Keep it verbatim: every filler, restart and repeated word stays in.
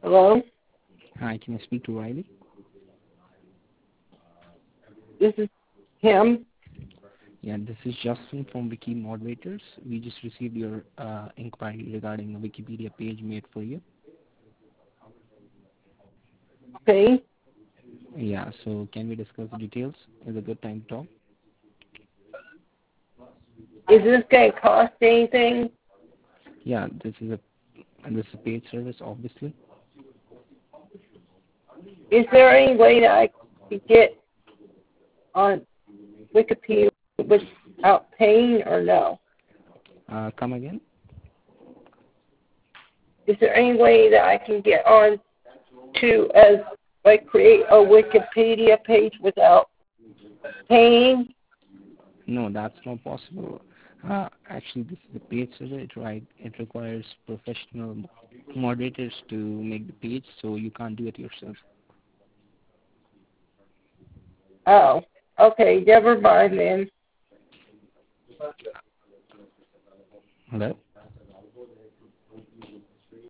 Hello? Hi, can I speak to Riley? This is him. Yeah, this is Justin from Wiki Moderators. We just received your uh, inquiry regarding a Wikipedia page made for you. Okay. Yeah, so can we discuss the details? Is a good time to talk? Is this going to cost anything? Yeah, this is a this is a paid service, obviously. Is there any way that I could get on Wikipedia without paying or no? Uh, come again? Is there any way that I can get on to as like create a Wikipedia page without paying? No, that's not possible. Uh, actually, this is a paid service, right? It requires professional moderators to make the page, so you can't do it yourself. Oh, okay. Never mind then. Hello?